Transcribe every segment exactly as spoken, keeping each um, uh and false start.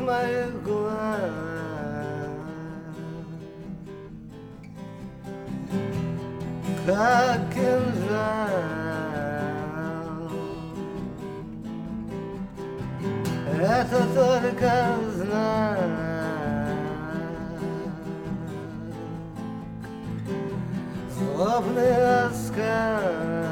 моих глаз, как кинжал. Это только знак, злобный оскал.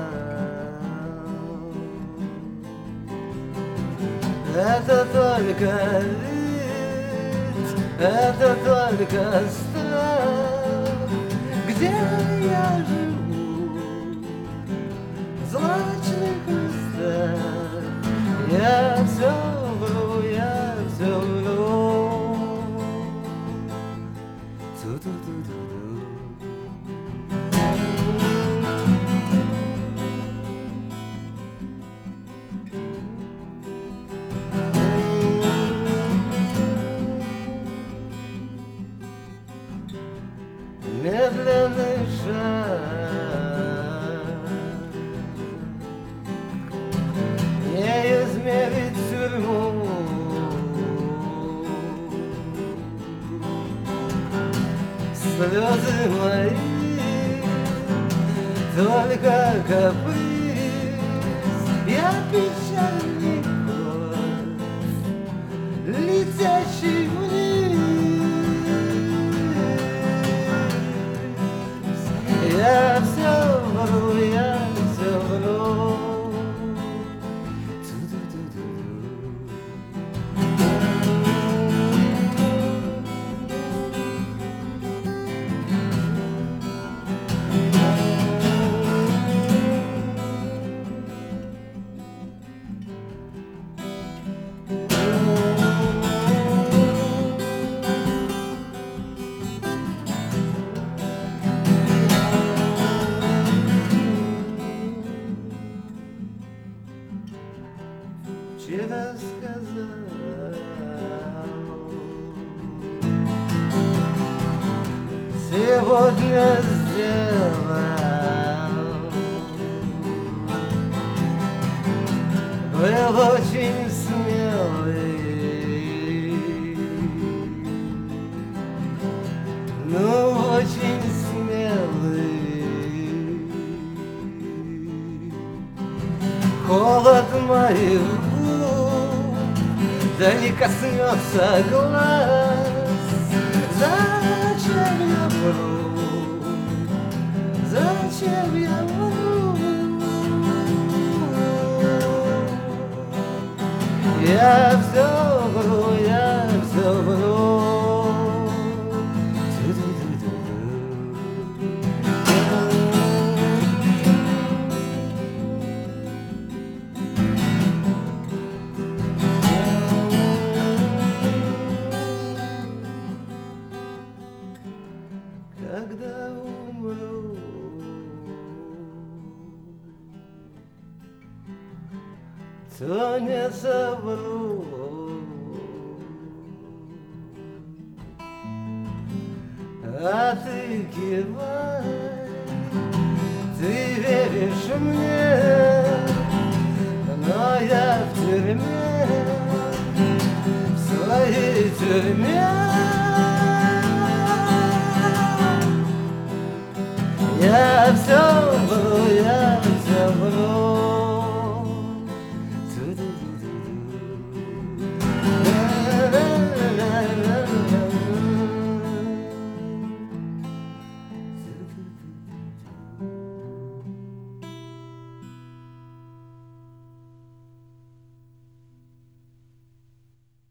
Это только вид, это только страх, где я живу, в злачных местах. Я все вру, я все вру. Ту-ту-ту-ту-ту. Медленный шаг не измерить тюрьму. Слезы мои только каприз, я печальный год, летящий вниз. Я все вру, я все вру. Вчера сказал, сегодня сделал. Был очень смелый, ну очень смелый. Холод моих губ, да не коснется глаз. Зачем я вру? Зачем я вру? Я все вру, я все вру. Когда умру, то не совру. А ты кивай, ты веришь мне, но я в тюрьме, в своей тюрьме. Я все вру, я все вру.